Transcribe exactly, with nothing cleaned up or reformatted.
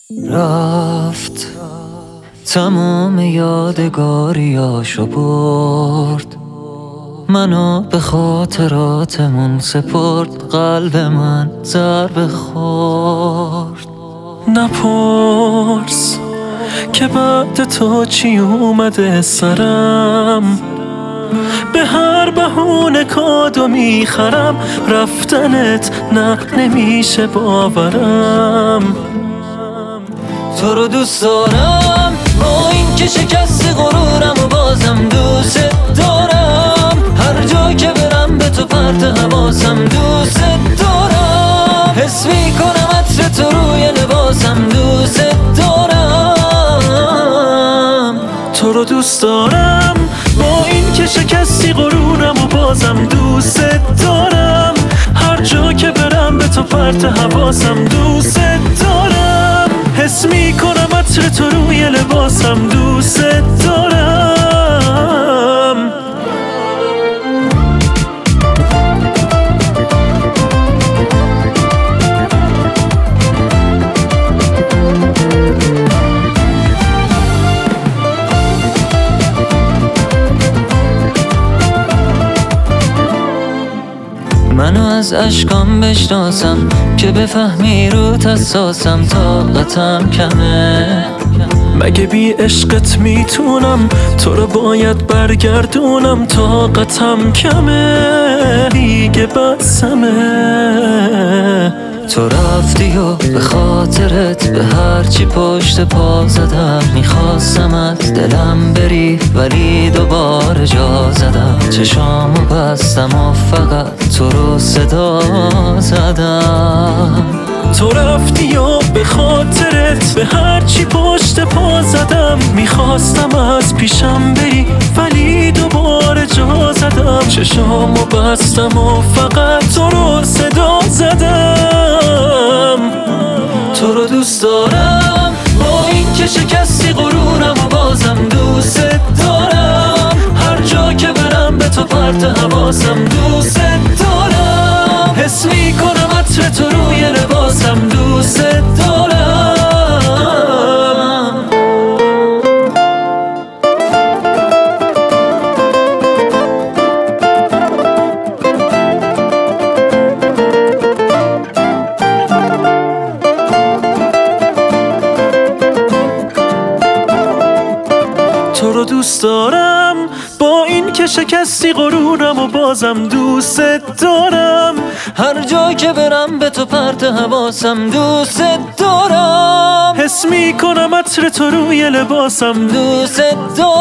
رفت تمام یادگاریاشو برد، منو به خاطراتمون سپرد، قلب من ضربه خورد. نپرس که بعد تو چی اومده سرم، به هر بهونه کادو میخرم، رفتنت نه نمیشه باورم. تو رو دوست دارم با این که شکستی غرورم و بازم دوست دارم، هر جا که برم به تو پرت حواسم دوست دارم، حس میکنم عطر تو روی لباسم دوست دارم. تو رو دوست دارم با این که شکستی غرورم و بازم دوست دارم، هر جا که برم به تو پرت حواسم دوست دارم، حس میکنم عطر تو روی لباسم دوست دارم. منو از اشکام بشناسم که بفهمی رو تساسم، طاقتم کمه. مگه بی عشقت میتونم تو رو باید برگردونم، طاقتم کمه دیگه بسمه. تو رفتی و به خاطرت به هرچی پشت پا زدم، میخواستم از دلم بری ولی دوباره جا زدم، چشامو بستم و فقط تو رو صدا زدم. تو رفتی و به خاطرت به هرچی پشت پا زدم، میخواستم از پیشم بری ولی دوباره جا زدم، چشامو بستم و فقط تو رو صدا زدم. تو رو دوست دارم با این که شکستی غرورم و بازم دوست دارم، هر جا که برم به تو پرت حواسم دوست دارم، حس میکنم عطر تو روی لباسم دوست دارم. تو رو دوست دارم با این که شکستی غرورم و بازم دوست دارم، هر جا که برم به تو پرت حواسم دوست دارم، حس میکنم عطر تو روی لباسم دوست دارم.